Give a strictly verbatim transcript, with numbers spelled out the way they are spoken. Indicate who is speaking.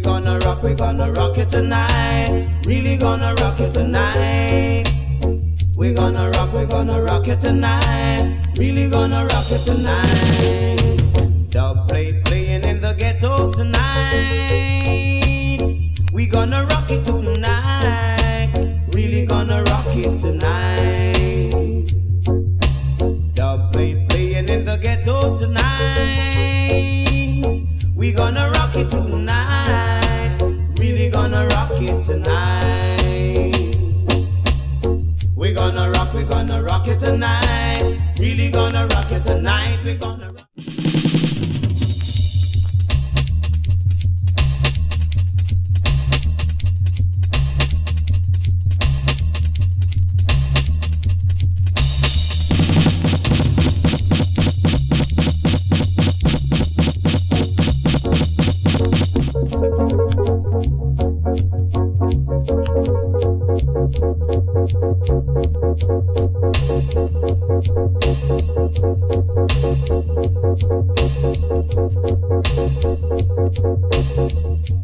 Speaker 1: gonna rock, we gonna rock it tonight. Really gonna rock it tonight. We gonna rock, we gonna rock it tonight. Really gonna rock it tonight. Dub plate playing in the ghetto tonight. We gonna rock it tonight. Really gonna rock it tonight. Dub plate playing in the ghetto tonight. We gonna rock it tonight. Really gonna rock it tonight. We gonna rock, we gonna rock it tonight. Really gonna rock it tonight. We gonna rock. Thank you.